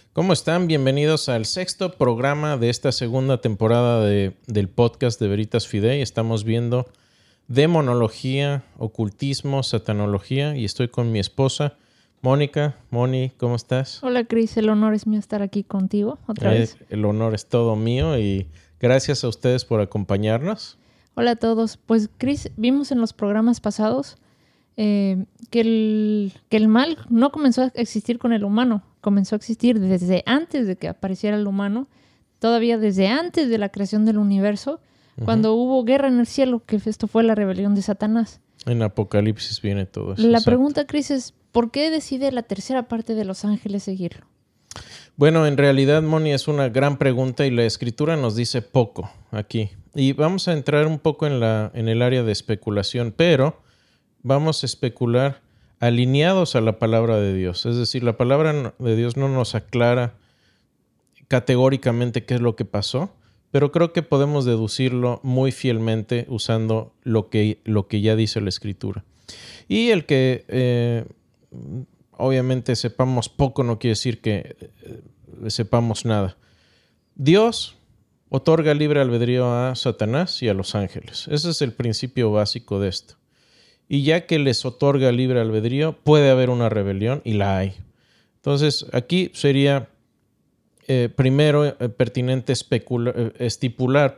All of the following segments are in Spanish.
¿Cómo están? Bienvenidos al sexto programa de esta segunda temporada del podcast de Veritas Fidei. Estamos viendo demonología, ocultismo, satanología y estoy con mi esposa, Mónica. Moni, ¿cómo estás? Hola Cris, el honor es mío estar aquí contigo otra vez. El honor es todo mío y gracias a ustedes por acompañarnos. Hola a todos. Pues Cris, vimos en los programas pasados que el mal no comenzó a existir con el humano, comenzó a existir desde antes de que apareciera el humano, todavía desde antes de la creación del universo, cuando hubo guerra en el cielo, que esto fue la rebelión de Satanás. En Apocalipsis viene todo eso. La Exacto. pregunta, Cris, es ¿por qué decide la tercera parte de los ángeles seguirlo? Bueno, en realidad, Moni, es una gran pregunta y la escritura nos dice poco aquí. Y vamos a entrar un poco en el área de especulación, pero vamos a especular alineados a la palabra de Dios. Es decir, la palabra de Dios no nos aclara categóricamente qué es lo que pasó, pero creo que podemos deducirlo muy fielmente usando lo que ya dice la escritura. Y el que obviamente sepamos poco no quiere decir que sepamos nada. Dios otorga libre albedrío a Satanás y a los ángeles. Ese es el principio básico de esto. Y ya que les otorga libre albedrío, puede haber una rebelión y la hay. Entonces, aquí sería primero pertinente estipular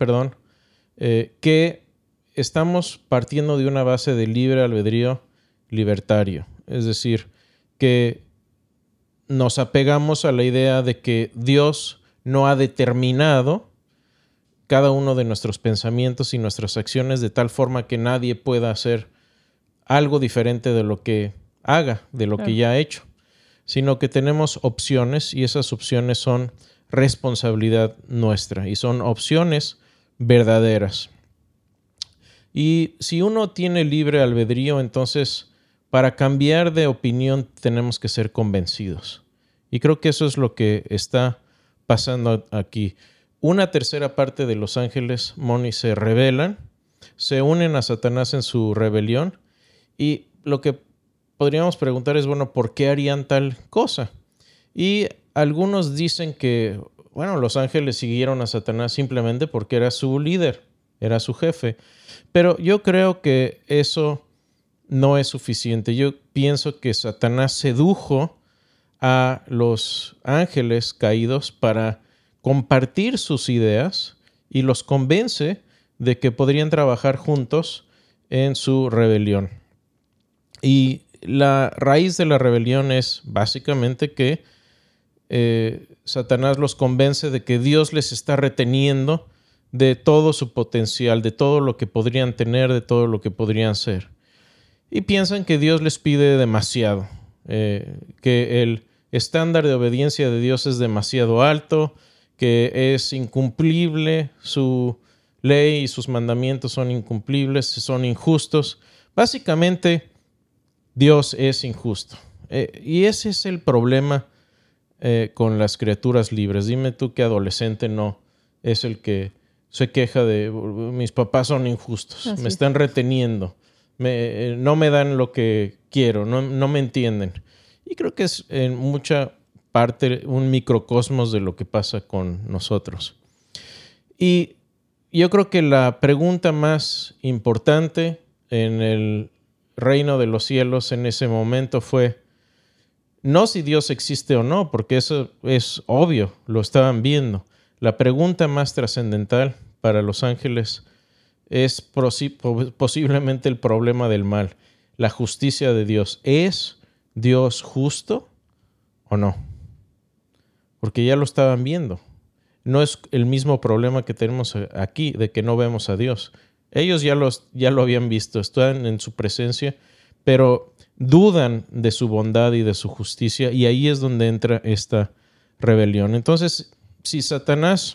que estamos partiendo de una base de libre albedrío libertario. Es decir, que nos apegamos a la idea de que Dios no ha determinado cada uno de nuestros pensamientos y nuestras acciones de tal forma que nadie pueda hacer algo diferente de lo que haga, de lo que ya ha hecho, sino que tenemos opciones y esas opciones son responsabilidad nuestra y son opciones verdaderas. Y si uno tiene libre albedrío, entonces para cambiar de opinión tenemos que ser convencidos. Y creo que eso es lo que está pasando aquí. Una tercera parte de los ángeles, Moni, se rebelan, se unen a Satanás en su rebelión. Y lo que podríamos preguntar es, bueno, ¿por qué harían tal cosa? Y algunos dicen que, bueno, los ángeles siguieron a Satanás simplemente porque era su líder, era su jefe. Pero yo creo que eso no es suficiente. Yo pienso que Satanás sedujo a los ángeles caídos para compartir sus ideas y los convence de que podrían trabajar juntos en su rebelión. Y la raíz de la rebelión es básicamente que Satanás los convence de que Dios les está reteniendo de todo su potencial, de todo lo que podrían tener, de todo lo que podrían ser. Y piensan que Dios les pide demasiado, que el estándar de obediencia de Dios es demasiado alto, que es incumplible, su ley y sus mandamientos son incumplibles, son injustos. Básicamente, Dios es injusto. Y ese es el problema con las criaturas libres. Dime tú qué adolescente no es el que se queja de mis papás son injustos, me están reteniendo, no me dan lo que quiero, no me entienden. Y creo que es en mucha parte un microcosmos de lo que pasa con nosotros. Y yo creo que la pregunta más importante en el reino de los cielos en ese momento fue no si Dios existe o no, porque eso es obvio, lo estaban viendo. La pregunta más trascendental para los ángeles es posiblemente el problema del mal, la justicia de Dios. ¿Es Dios justo o no? Porque ya lo estaban viendo. No es el mismo problema que tenemos aquí, de que no vemos a Dios. Ellos ya lo habían visto, están en su presencia, pero dudan de su bondad y de su justicia, y ahí es donde entra esta rebelión. Entonces, si Satanás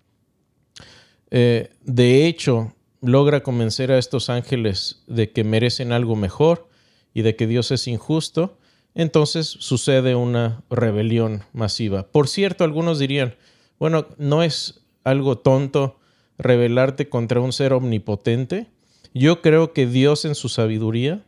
de hecho logra convencer a estos ángeles de que merecen algo mejor y de que Dios es injusto, entonces sucede una rebelión masiva. Por cierto, algunos dirían, bueno, ¿no es algo tonto rebelarte contra un ser omnipotente? Yo creo que Dios en su sabiduría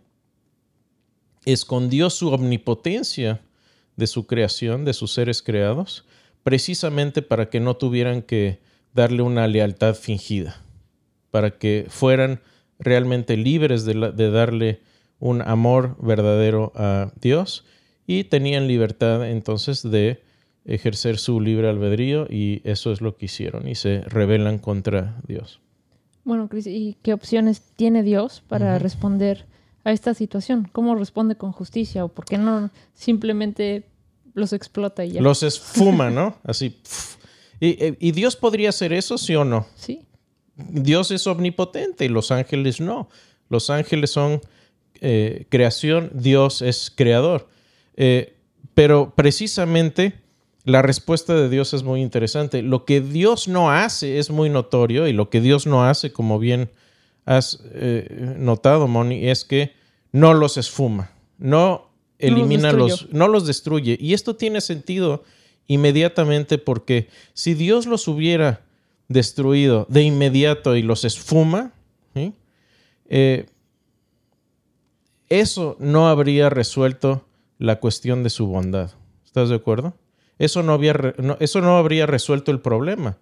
escondió su omnipotencia de su creación, de sus seres creados, precisamente para que no tuvieran que darle una lealtad fingida, para que fueran realmente libres de darle un amor verdadero a Dios y tenían libertad entonces de ejercer su libre albedrío, y eso es lo que hicieron y se rebelan contra Dios. Bueno, Chris, ¿y qué opciones tiene Dios para responder a esta situación? ¿Cómo responde con justicia? ¿O por qué no simplemente los explota y ya? Los esfuma, ¿no? Así. Pf. ¿Y Dios podría hacer eso, sí o no? Sí. Dios es omnipotente y los ángeles no. Los ángeles son creación, Dios es creador. Pero precisamente la respuesta de Dios es muy interesante. Lo que Dios no hace es muy notorio, y lo que Dios no hace, como bien has notado, Moni, es que no los esfuma, no elimina no los destruye. Y esto tiene sentido inmediatamente, porque si Dios los hubiera destruido de inmediato y los esfuma, ¿sí? Eso no habría resuelto la cuestión de su bondad. ¿Estás de acuerdo? Eso no habría resuelto el problema.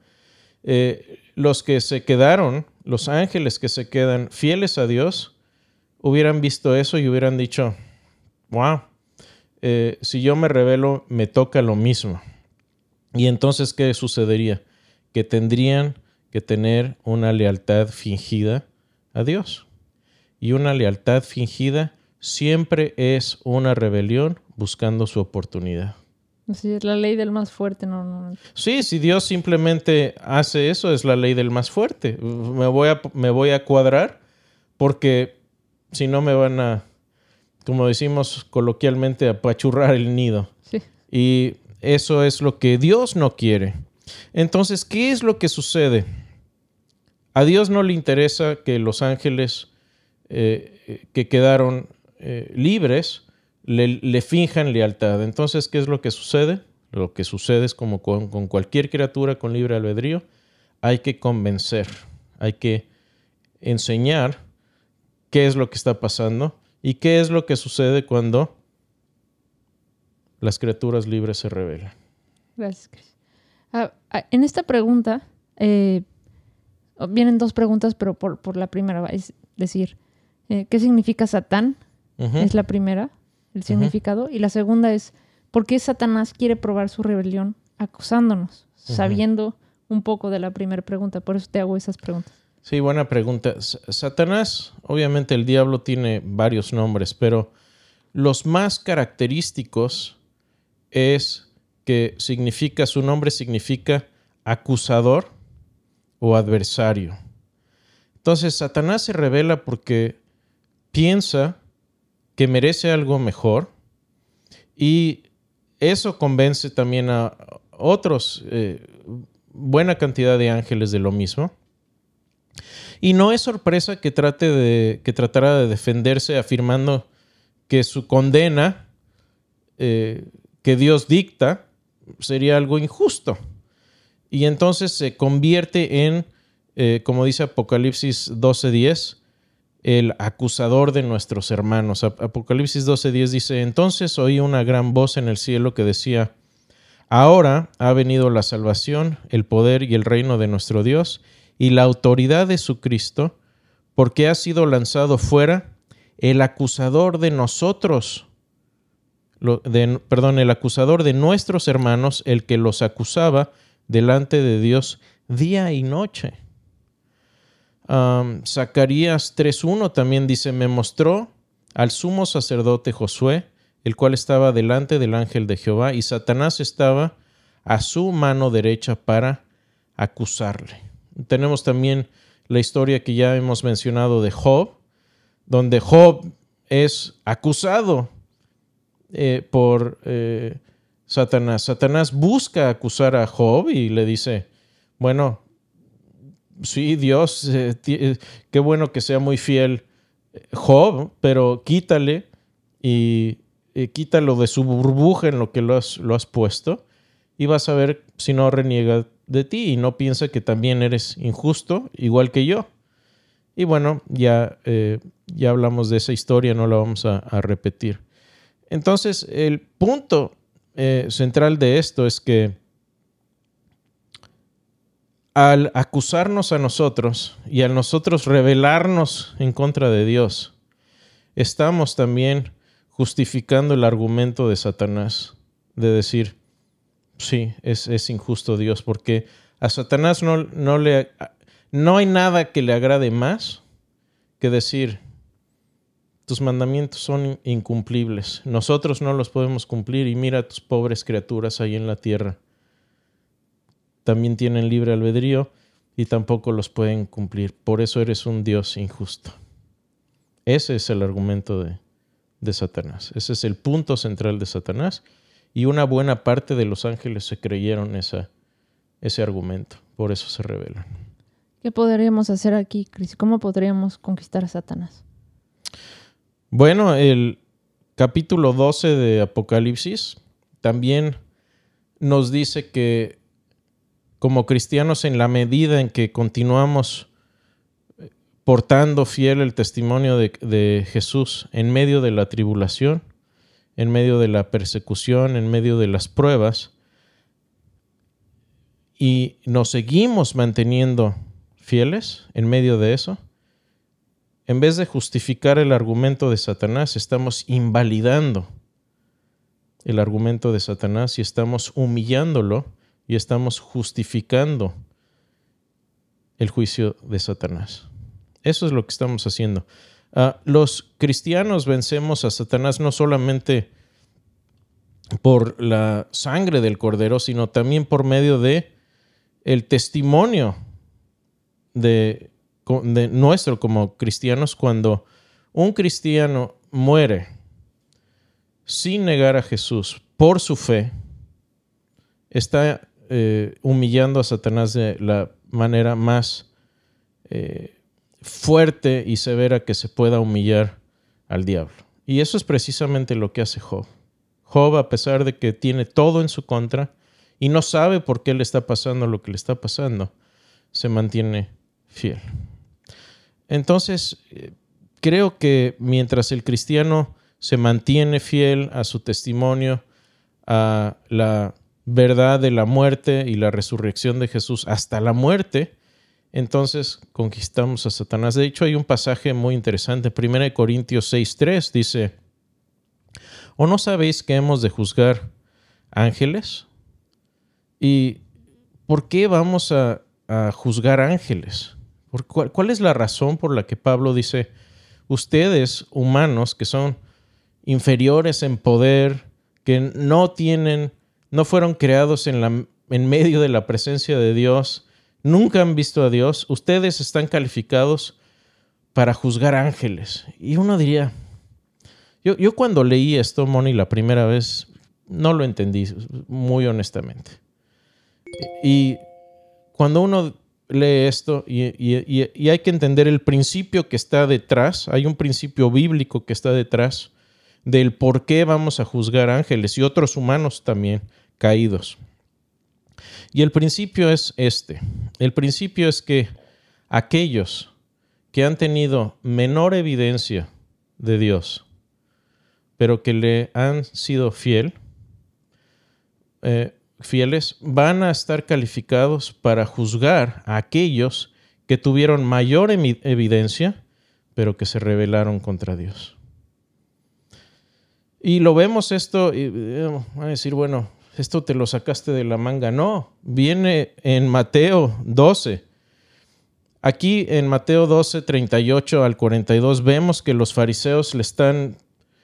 Los que se quedaron, los ángeles que se quedan fieles a Dios, hubieran visto eso y hubieran dicho, wow, si yo me rebelo, me toca lo mismo. Y entonces, ¿qué sucedería? Que tendrían que tener una lealtad fingida a Dios. Y una lealtad fingida siempre es una rebelión buscando su oportunidad. Sí, es la ley del más fuerte. No. Sí, si Dios simplemente hace eso, es la ley del más fuerte. Me voy a cuadrar, porque si no me van a, como decimos coloquialmente, apachurrar el nido. Sí. Y eso es lo que Dios no quiere. Entonces, ¿qué es lo que sucede? A Dios no le interesa que los ángeles que quedaron libres le finjan lealtad. Entonces, ¿qué es lo que sucede? Lo que sucede es como con cualquier criatura con libre albedrío. Hay que convencer, hay que enseñar qué es lo que está pasando y qué es lo que sucede cuando las criaturas libres se rebelan. Gracias, Chris. En esta pregunta, vienen dos preguntas, pero por la primera, es decir, ¿qué significa Satán? Es la primera, el significado. Y la segunda es, ¿por qué Satanás quiere probar su rebelión acusándonos, sabiendo un poco de la primera pregunta? Por eso te hago esas preguntas. Sí, buena pregunta. Satanás, obviamente el diablo tiene varios nombres, pero los más característicos es que su nombre significa acusador o adversario. Entonces, Satanás se rebela porque piensa que merece algo mejor, y eso convence también a otros, buena cantidad de ángeles de lo mismo. Y no es sorpresa que tratara de defenderse afirmando que su condena que Dios dicta sería algo injusto. Y entonces se convierte en, como dice Apocalipsis 12:10, el acusador de nuestros hermanos. Apocalipsis 12:10 dice: entonces oí una gran voz en el cielo que decía: ahora ha venido la salvación, el poder y el reino de nuestro Dios y la autoridad de su Cristo, porque ha sido lanzado fuera el acusador de nosotros, el acusador de nuestros hermanos, el que los acusaba delante de Dios día y noche. Zacarías 3:1 también dice: me mostró al sumo sacerdote Josué, el cual estaba delante del ángel de Jehová, y Satanás estaba a su mano derecha para acusarle. Tenemos también la historia que ya hemos mencionado de Job, donde Job es acusado por Satanás. Satanás busca acusar a Job y le dice: bueno, sí, Dios, qué bueno que sea muy fiel Job, pero quítale y quítalo de su burbuja en lo que lo has puesto, y vas a ver si no reniega de ti y no piensa que también eres injusto, igual que yo. Y bueno, ya hablamos de esa historia, no la vamos a repetir. Entonces, el punto central de esto es que al acusarnos a nosotros y al nosotros rebelarnos en contra de Dios, estamos también justificando el argumento de Satanás de decir, sí, es injusto Dios, porque a Satanás no hay nada que le agrade más que decir, tus mandamientos son incumplibles, nosotros no los podemos cumplir y mira a tus pobres criaturas ahí en la tierra. También tienen libre albedrío y tampoco los pueden cumplir. Por eso eres un Dios injusto. Ese es el argumento de Satanás. Ese es el punto central de Satanás. Y una buena parte de los ángeles se creyeron ese argumento. Por eso se rebelan. ¿Qué podríamos hacer aquí, Cris? ¿Cómo podríamos conquistar a Satanás? Bueno, el capítulo 12 de Apocalipsis también nos dice que como cristianos, en la medida en que continuamos portando fiel el testimonio de Jesús en medio de la tribulación, en medio de la persecución, en medio de las pruebas, y nos seguimos manteniendo fieles en medio de eso, en vez de justificar el argumento de Satanás, estamos invalidando el argumento de Satanás y estamos humillándolo y estamos justificando el juicio de Satanás. Eso es lo que estamos haciendo. Los cristianos vencemos a Satanás no solamente por la sangre del Cordero, sino también por medio de el testimonio de nuestro como cristianos. Cuando un cristiano muere sin negar a Jesús por su fe, está humillando a Satanás de la manera más fuerte y severa que se pueda humillar al diablo. Y eso es precisamente lo que hace Job. Job, a pesar de que tiene todo en su contra y no sabe por qué le está pasando lo que le está pasando, se mantiene fiel. Entonces, creo que mientras el cristiano se mantiene fiel a su testimonio, a la verdad de la muerte y la resurrección de Jesús hasta la muerte, entonces conquistamos a Satanás. De hecho, hay un pasaje muy interesante, 1 Corintios 6:3, dice, ¿o no sabéis que hemos de juzgar ángeles? ¿Y por qué vamos a juzgar ángeles? ¿Cuál es la razón por la que Pablo dice, ustedes humanos que son inferiores en poder, que no fueron creados en medio de la presencia de Dios, nunca han visto a Dios, ustedes están calificados para juzgar ángeles? Y uno diría, yo cuando leí esto, Moni, la primera vez, no lo entendí, muy honestamente. Y cuando uno lee esto, y hay que entender el principio que está detrás, hay un principio bíblico que está detrás del por qué vamos a juzgar ángeles y otros humanos también caídos. Y el principio es este. El principio es que aquellos que han tenido menor evidencia de Dios, pero que le han sido fieles, van a estar calificados para juzgar a aquellos que tuvieron mayor evidencia, pero que se rebelaron contra Dios. Y lo vemos esto, y van a decir, bueno, esto te lo sacaste de la manga. No, viene en Mateo 12. Aquí en Mateo 12, 38 al 42, vemos que los fariseos le están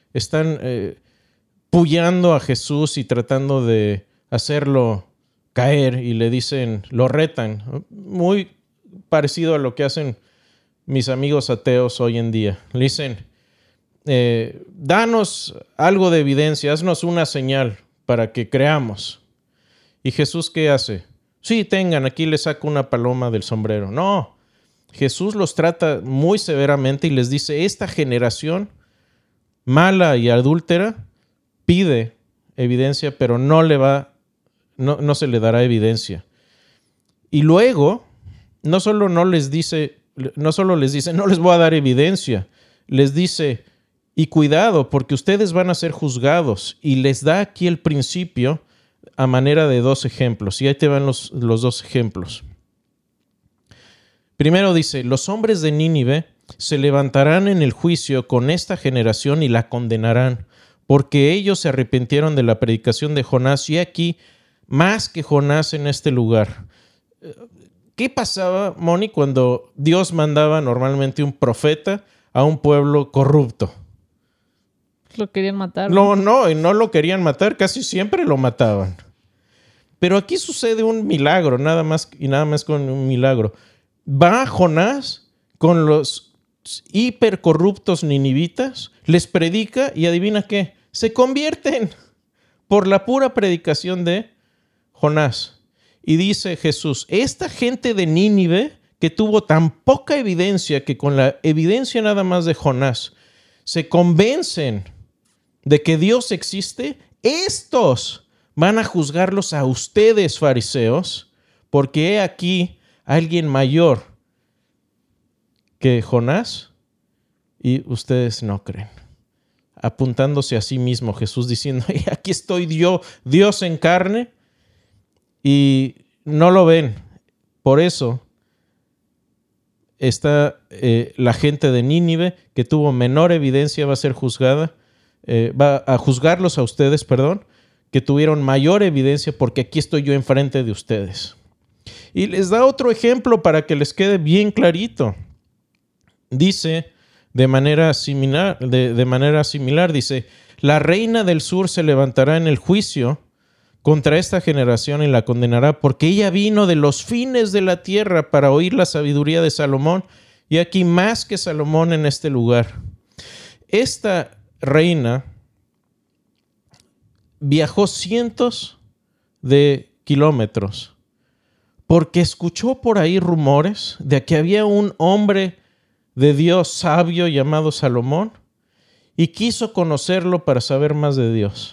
puyando a Jesús y tratando de hacerlo caer, y le dicen, lo retan, muy parecido a lo que hacen mis amigos ateos hoy en día. Le dicen, danos algo de evidencia, haznos una señal para que creamos. ¿Y Jesús qué hace? Sí, tengan, aquí les saco una paloma del sombrero. No, Jesús los trata muy severamente y les dice, esta generación mala y adúltera pide evidencia, pero no se le dará evidencia. Y luego, no solo les dice, no les voy a dar evidencia, les dice, y cuidado, porque ustedes van a ser juzgados. Y les da aquí el principio a manera de 2 ejemplos. Y ahí te van los 2 ejemplos. Primero dice, los hombres de Nínive se levantarán en el juicio con esta generación y la condenarán, porque ellos se arrepintieron de la predicación de Jonás, y aquí más que Jonás en este lugar. ¿Qué pasaba, Moni, cuando Dios mandaba normalmente un profeta a un pueblo corrupto? Lo querían matar. No, y no lo querían matar, casi siempre lo mataban. Pero aquí sucede un milagro, nada más con un milagro. Va Jonás con los hipercorruptos ninivitas, les predica y adivina qué, se convierten por la pura predicación de Jonás. Y dice Jesús, esta gente de Nínive que tuvo tan poca evidencia que con la evidencia nada más de Jonás se convencen de que Dios existe, estos van a juzgarlos a ustedes, fariseos, porque he aquí alguien mayor que Jonás y ustedes no creen. Apuntándose a sí mismo, Jesús diciendo, aquí estoy yo, Dios en carne, y no lo ven. Por eso está la gente de Nínive, que tuvo menor evidencia, va a ser juzgada, va a juzgarlos a ustedes, que tuvieron mayor evidencia, porque aquí estoy yo enfrente de ustedes. Y les da otro ejemplo para que les quede bien clarito. Dice de manera similar, dice, la reina del sur se levantará en el juicio contra esta generación y la condenará, porque ella vino de los fines de la tierra para oír la sabiduría de Salomón, y aquí más que Salomón en este lugar. Esta reina viajó cientos de kilómetros porque escuchó por ahí rumores de que había un hombre de Dios sabio llamado Salomón y quiso conocerlo para saber más de Dios.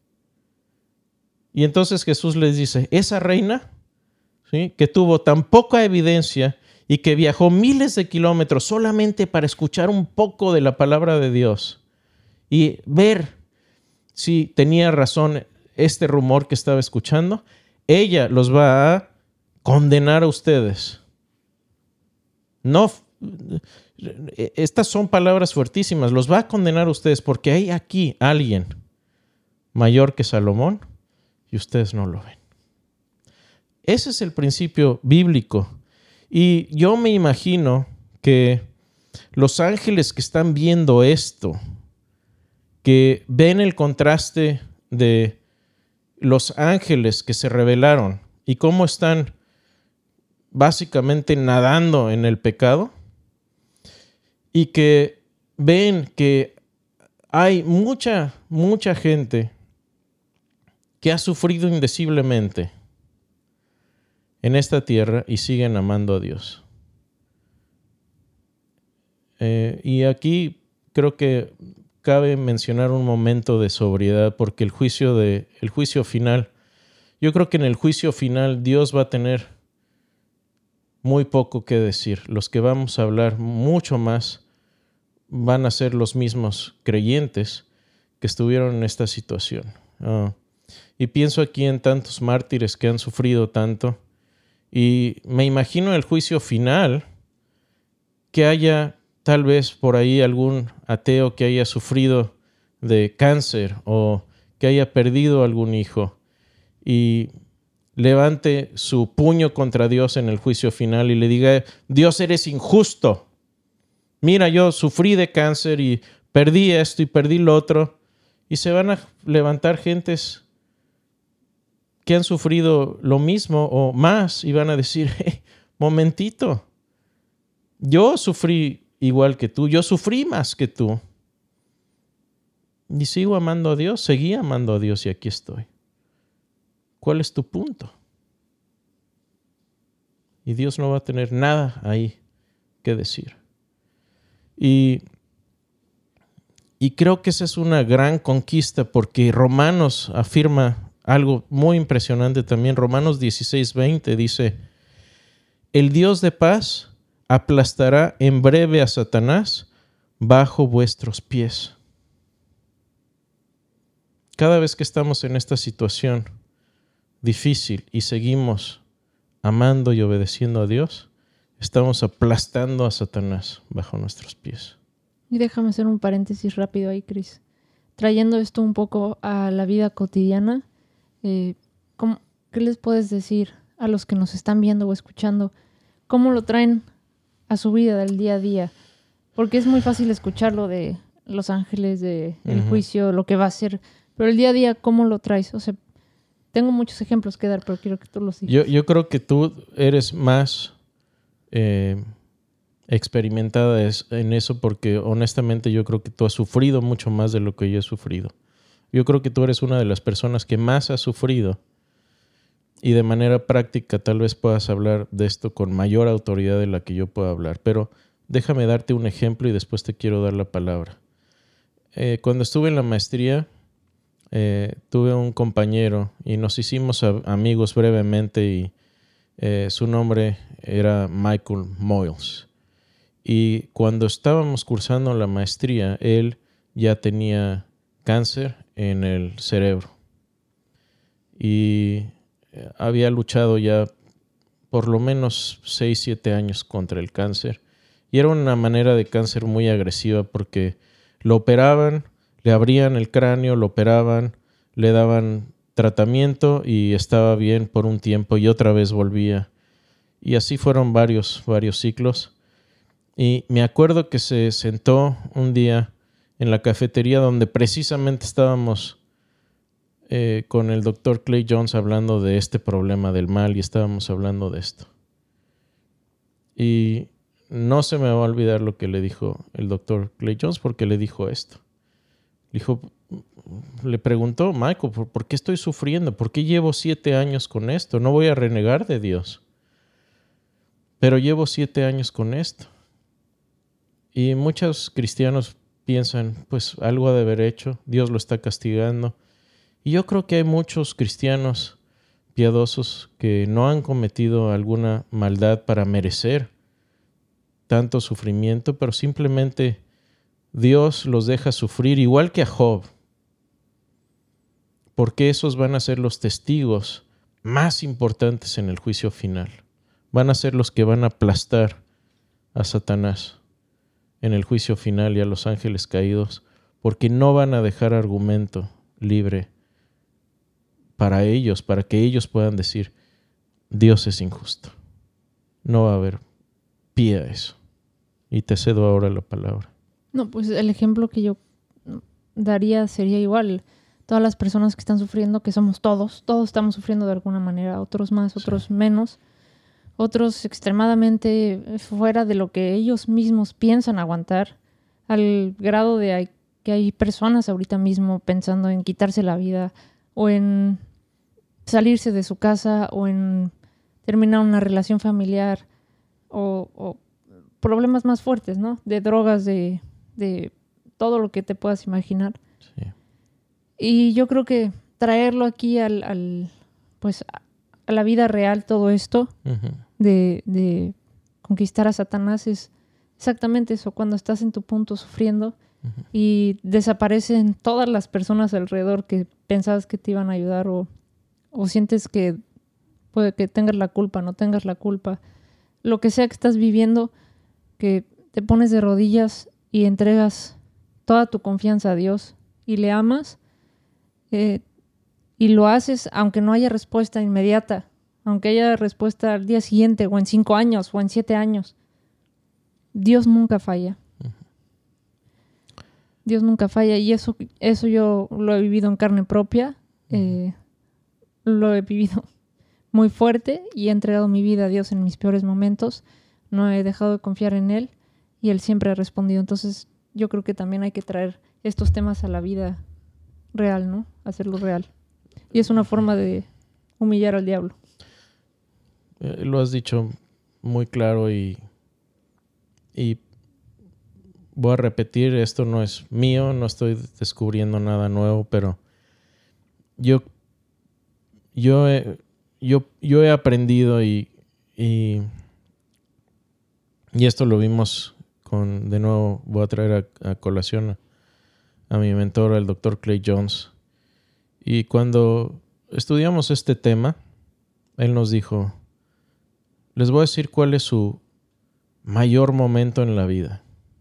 Y entonces Jesús les dice, esa reina, ¿sí?, que tuvo tan poca evidencia y que viajó miles de kilómetros solamente para escuchar un poco de la palabra de Dios y ver si tenía razón este rumor que estaba escuchando, ella los va a condenar a ustedes. No, estas son palabras fuertísimas, los va a condenar a ustedes porque hay aquí alguien mayor que Salomón y ustedes no lo ven. Ese es el principio bíblico. Y yo me imagino que los ángeles que están viendo esto, que ven el contraste de los ángeles que se rebelaron y cómo están básicamente nadando en el pecado, y que ven que hay mucha gente que ha sufrido indeciblemente en esta tierra y siguen amando a Dios. Y aquí creo que cabe mencionar un momento de sobriedad, porque el juicio final, yo creo que en el juicio final Dios va a tener muy poco que decir. Los que vamos a hablar mucho más van a ser los mismos creyentes que estuvieron en esta situación. Y pienso aquí en tantos mártires que han sufrido tanto, y me imagino el juicio final que haya tal vez por ahí algún ateo que haya sufrido de cáncer o que haya perdido algún hijo y levante su puño contra Dios en el juicio final y le diga, Dios, eres injusto. Mira, yo sufrí de cáncer y perdí esto y perdí lo otro. Y se van a levantar gentes que han sufrido lo mismo o más y van a decir, momentito, yo sufrí igual que tú, yo sufrí más que tú. Y sigo amando a Dios, seguí amando a Dios y aquí estoy. ¿Cuál es tu punto? Y Dios no va a tener nada ahí que decir. Y creo que esa es una gran conquista, porque Romanos afirma algo muy impresionante también. Romanos 16:20 dice, el Dios de paz aplastará en breve a Satanás bajo vuestros pies. Cada vez que estamos en esta situación difícil y seguimos amando y obedeciendo a Dios, estamos aplastando a Satanás bajo nuestros pies. Y déjame hacer un paréntesis rápido ahí, Chris. Trayendo esto un poco a la vida cotidiana, ¿qué les puedes decir a los que nos están viendo o escuchando? ¿Cómo lo traen a su vida del día a día? Porque es muy fácil escucharlo de los ángeles, de el juicio, lo que va a ser. Pero el día a día, ¿cómo lo traes? O sea, tengo muchos ejemplos que dar, pero quiero que tú los digas. Yo creo que tú eres más experimentada en eso porque honestamente yo creo que tú has sufrido mucho más de lo que yo he sufrido. Yo creo que tú eres una de las personas que más ha sufrido y de manera práctica tal vez puedas hablar de esto con mayor autoridad de la que yo pueda hablar. Pero déjame darte un ejemplo y después te quiero dar la palabra. Cuando estuve en la maestría, tuve un compañero y nos hicimos amigos brevemente y su nombre era Michael Moyles. Y cuando estábamos cursando la maestría, él ya tenía cáncer en el cerebro. Y había luchado ya por lo menos 6-7 años contra el cáncer. Y era una manera de cáncer muy agresiva porque lo operaban, le abrían el cráneo, lo operaban, le daban tratamiento y estaba bien por un tiempo y otra vez volvía. Y así fueron varios ciclos. Y me acuerdo que se sentó un día en la cafetería donde precisamente estábamos con el doctor Clay Jones hablando de este problema del mal y estábamos hablando de esto. Y no se me va a olvidar lo que le dijo el doctor Clay Jones porque le dijo esto. Le preguntó, Michael, ¿por qué estoy sufriendo? ¿Por qué llevo 7 años con esto? No voy a renegar de Dios. Pero llevo 7 años con esto. Y muchos cristianos piensan, pues algo ha de haber hecho, Dios lo está castigando. Y yo creo que hay muchos cristianos piadosos que no han cometido alguna maldad para merecer tanto sufrimiento, pero simplemente Dios los deja sufrir igual que a Job. Porque esos van a ser los testigos más importantes en el juicio final. Van a ser los que van a aplastar a Satanás en el juicio final y a los ángeles caídos, porque no van a dejar argumento libre para ellos, para que ellos puedan decir, Dios es injusto. No va a haber pie a eso. Y te cedo ahora la palabra. No, pues el ejemplo que yo daría sería igual. Todas las personas que están sufriendo, que somos todos estamos sufriendo de alguna manera, otros más, otros menos. Otros extremadamente fuera de lo que ellos mismos piensan aguantar, al grado de que hay personas ahorita mismo pensando en quitarse la vida o en salirse de su casa o en terminar una relación familiar o problemas más fuertes, ¿no? De drogas, de todo lo que te puedas imaginar. Sí. Y yo creo que traerlo aquí a la vida real, todo esto, de conquistar a Satanás es exactamente eso, cuando estás en tu punto sufriendo y desaparecen todas las personas alrededor que pensabas que te iban a ayudar o sientes que puede que tengas la culpa, no tengas la culpa, lo que sea que estás viviendo, que te pones de rodillas y entregas toda tu confianza a Dios y le amas y lo haces aunque no haya respuesta inmediata, aunque haya respuesta al día siguiente o en 5 años o en 7 años. Dios nunca falla. Dios nunca falla y eso yo lo he vivido en carne propia. Lo he vivido muy fuerte y he entregado mi vida a Dios en mis peores momentos. No he dejado de confiar en Él y Él siempre ha respondido. Entonces yo creo que también hay que traer estos temas a la vida real, ¿no? Hacerlo real. Y es una forma de humillar al diablo. Lo has dicho muy claro y voy a repetir, esto no es mío, no estoy descubriendo nada nuevo, pero yo he aprendido y esto lo vimos de nuevo voy a traer a colación a mi mentor, el Dr. Clay Jones. Y cuando estudiamos este tema, él nos dijo, les voy a decir cuál es su mayor momento en la vida.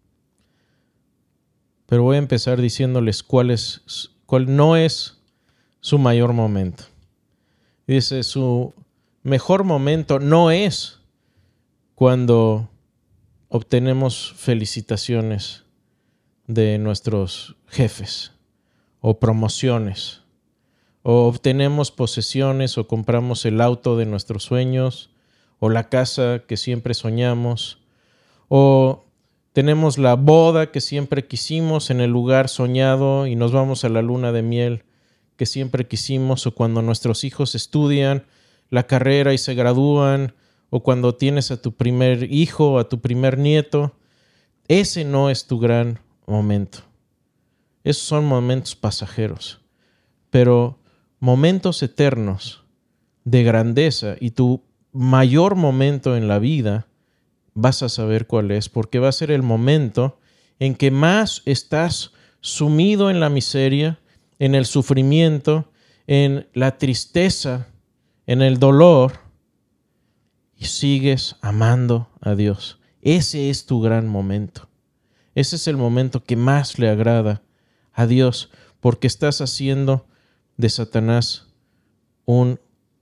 Pero voy a empezar diciéndoles cuál no es su mayor momento. Dice, su mejor momento no es cuando obtenemos felicitaciones de nuestros jefes o promociones, o obtenemos posesiones o compramos el auto de nuestros sueños o la casa que siempre soñamos, o tenemos la boda que siempre quisimos en el lugar soñado y nos vamos a la luna de miel que siempre quisimos, o cuando nuestros hijos estudian la carrera y se gradúan, o cuando tienes a tu primer hijo o a tu primer nieto. Ese no es tu gran momento. Esos son momentos pasajeros. Pero momentos eternos de grandeza y tu mayor momento en la vida, vas a saber cuál es, porque va a ser el momento en que más estás sumido en la miseria, en el sufrimiento, en la tristeza, en el dolor, y sigues amando a Dios. Ese es tu gran momento. Ese es el momento que más le agrada a Dios, porque estás haciendo de Satanás un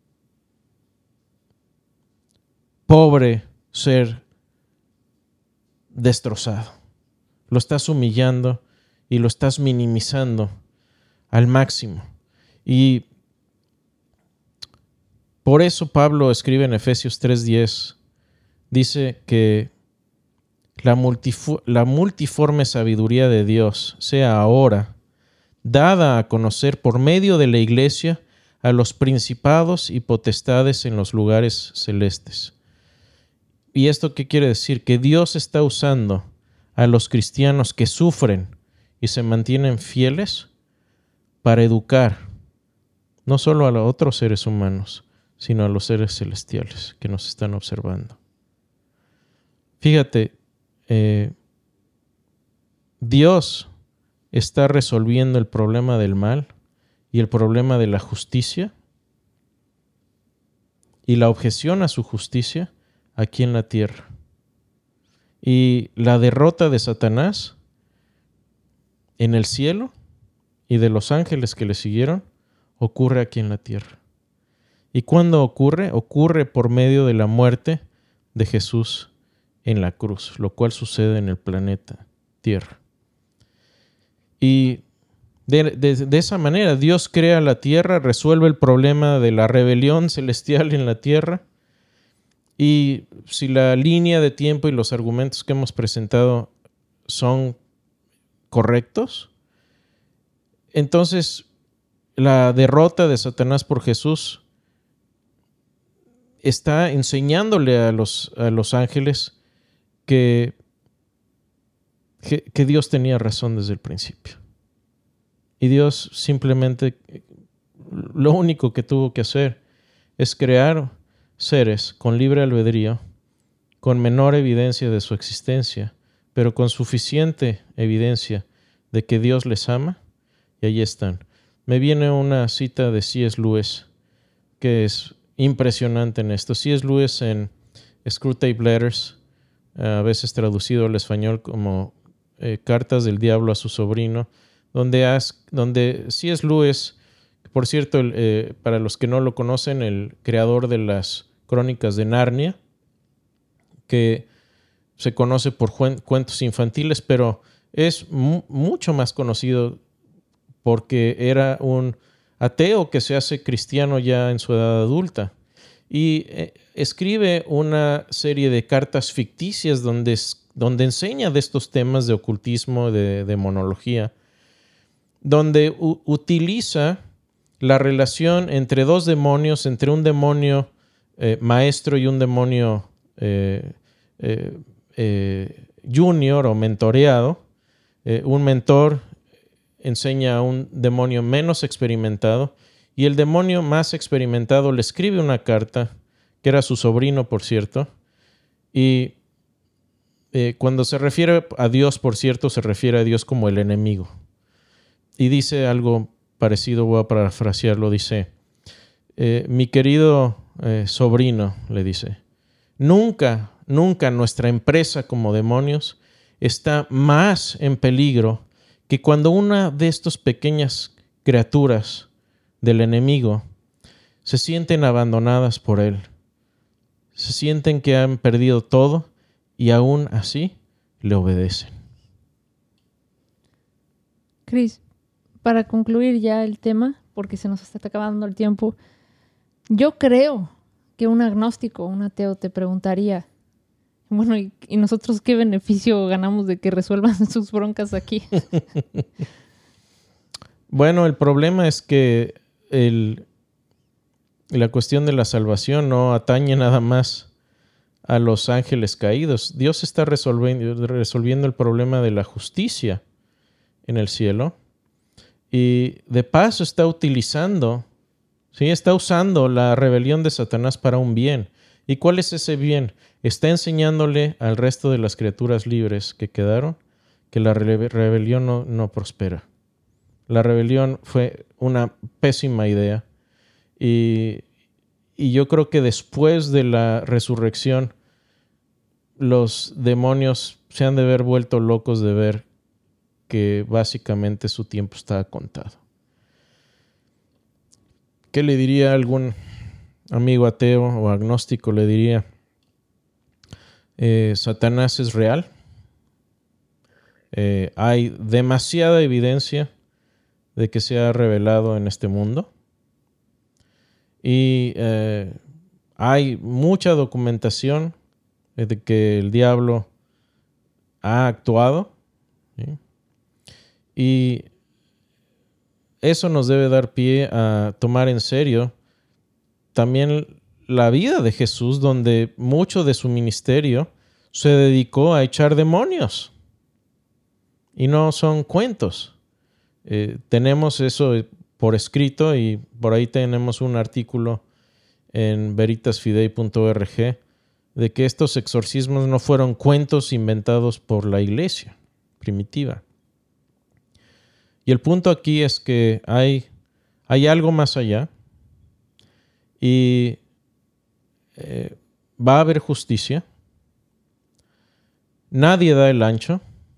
pobre ser destrozado. Lo estás humillando y lo estás minimizando al máximo. Y por eso Pablo escribe en Efesios 3:10, dice que la multiforme sabiduría de Dios sea ahora dada a conocer por medio de la iglesia a los principados y potestades en los lugares celestes. ¿Y esto qué quiere decir? Que Dios está usando a los cristianos que sufren y se mantienen fieles para educar no solo a los otros seres humanos, sino a los seres celestiales que nos están observando. Fíjate, Dios está resolviendo el problema del mal y el problema de la justicia y la objeción a su justicia aquí en la tierra. Y la derrota de Satanás en el cielo y de los ángeles que le siguieron ocurre aquí en la tierra. ¿Y cuándo ocurre? Ocurre por medio de la muerte de Jesús en la cruz, lo cual sucede en el planeta Tierra. Y de esa manera Dios crea la tierra, resuelve el problema de la rebelión celestial en la tierra. Y si la línea de tiempo y los argumentos que hemos presentado son correctos, entonces la derrota de Satanás por Jesús está enseñándole a los ángeles que Dios tenía razón desde el principio. Y Dios simplemente, lo único que tuvo que hacer es crear seres con libre albedrío, con menor evidencia de su existencia, pero con suficiente evidencia de que Dios les ama, y allí están. Me viene una cita de C.S. Lewis que es impresionante en esto. C.S. Lewis en Screwtape Letters, a veces traducido al español como Cartas del Diablo a su sobrino, donde C.S. Lewis, por cierto, para los que no lo conocen, el creador de las Crónicas de Narnia, que se conoce por cuentos infantiles, pero es mucho más conocido porque era un ateo que se hace cristiano ya en su edad adulta. Y escribe una serie de cartas ficticias donde enseña de estos temas de ocultismo, de demonología, donde utiliza la relación entre dos demonios, entre un demonio maestro y un demonio junior o mentoreado. Un mentor enseña a un demonio menos experimentado y el demonio más experimentado le escribe una carta, que era su sobrino, por cierto, y cuando se refiere a Dios, por cierto, se refiere a Dios como el enemigo. Y dice algo parecido, voy a parafrasearlo, dice, mi querido sobrino, le dice, Nunca nuestra empresa como demonios está más en peligro que cuando una de estas pequeñas criaturas del enemigo se sienten abandonadas por él. Se sienten que han perdido todo y aún así le obedecen. Chris, para concluir ya el tema, porque se nos está acabando el tiempo, yo creo que un agnóstico, un ateo te preguntaría, bueno, ¿y nosotros qué beneficio ganamos de que resuelvan sus broncas aquí? Bueno, el problema es que la cuestión de la salvación no atañe nada más a los ángeles caídos. Dios está resolviendo el problema de la justicia en el cielo y de paso está utilizando, ¿sí? Está usando la rebelión de Satanás para un bien. ¿Y cuál es ese bien? Está enseñándole al resto de las criaturas libres que quedaron que la rebelión no prospera. La rebelión fue una pésima idea y yo creo que después de la resurrección los demonios se han de haber vuelto locos de ver que básicamente su tiempo estaba contado. ¿Qué le diría a algún amigo ateo o agnóstico? Le diría, Satanás es real. Hay demasiada evidencia de que se ha revelado en este mundo. Y hay mucha documentación de que el diablo ha actuado, ¿sí? Y eso nos debe dar pie a tomar en serio también la vida de Jesús, donde mucho de su ministerio se dedicó a echar demonios. Y no son cuentos. Tenemos eso por escrito y por ahí tenemos un artículo en veritasfidei.org de que estos exorcismos no fueron cuentos inventados por la iglesia primitiva. Y el punto aquí es que hay algo más allá y va a haber justicia. Nadie da el ancho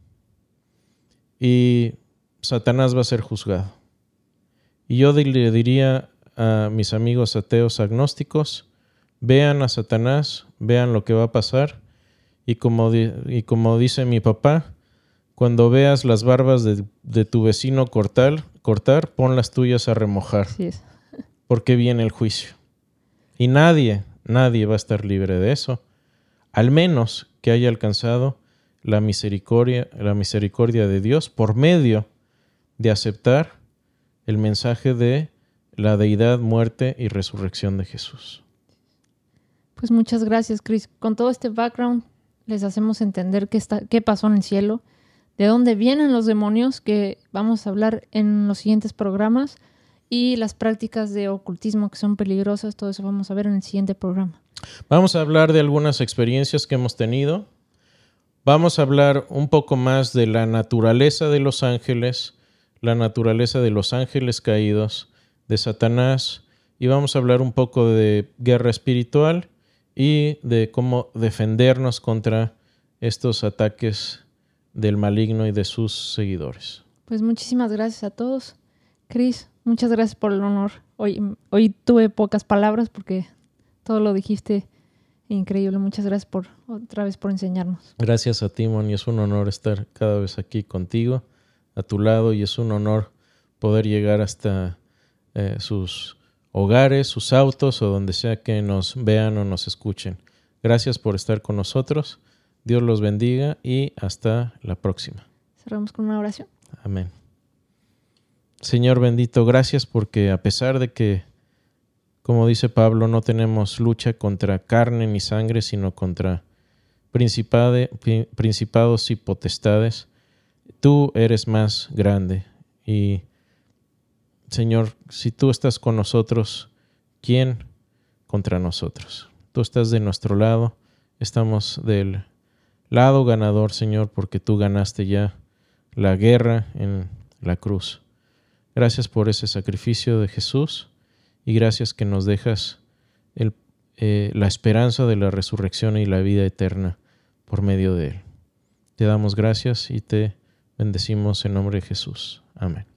y Satanás va a ser juzgado. Y yo le diría a mis amigos ateos agnósticos, vean a Satanás, vean lo que va a pasar y como dice mi papá, cuando veas las barbas de tu vecino cortar, pon las tuyas a remojar. Así es. Porque viene el juicio. Y nadie va a estar libre de eso, al menos que haya alcanzado la misericordia de Dios por medio de aceptar el mensaje de la deidad, muerte y resurrección de Jesús. Pues muchas gracias, Chris. Con todo este background les hacemos entender qué pasó en el cielo, de dónde vienen los demonios, que vamos a hablar en los siguientes programas, y las prácticas de ocultismo que son peligrosas. Todo eso vamos a ver en el siguiente programa. Vamos a hablar de algunas experiencias que hemos tenido. Vamos a hablar un poco más de la naturaleza de los ángeles, la naturaleza de los ángeles caídos, de Satanás, y vamos a hablar un poco de guerra espiritual y de cómo defendernos contra estos ataques del maligno y de sus seguidores. Pues muchísimas gracias a todos. Chris, muchas gracias por el honor. Hoy tuve pocas palabras porque todo lo dijiste increíble. Muchas gracias otra vez por enseñarnos. Gracias a ti, Moni. Es un honor estar cada vez aquí contigo, a tu lado, y es un honor poder llegar hasta sus hogares, sus autos o donde sea que nos vean o nos escuchen. Gracias por estar con nosotros. Dios los bendiga y hasta la próxima. Cerramos con una oración. Amén. Señor bendito, gracias porque a pesar de que, como dice Pablo, no tenemos lucha contra carne ni sangre, sino contra principados y potestades, tú eres más grande. Y, Señor, si tú estás con nosotros, ¿quién contra nosotros? Tú estás de nuestro lado, estamos del lado ganador, Señor, porque tú ganaste ya la guerra en la cruz. Gracias por ese sacrificio de Jesús y gracias que nos dejas la esperanza de la resurrección y la vida eterna por medio de Él. Te damos gracias y te bendecimos en nombre de Jesús. Amén.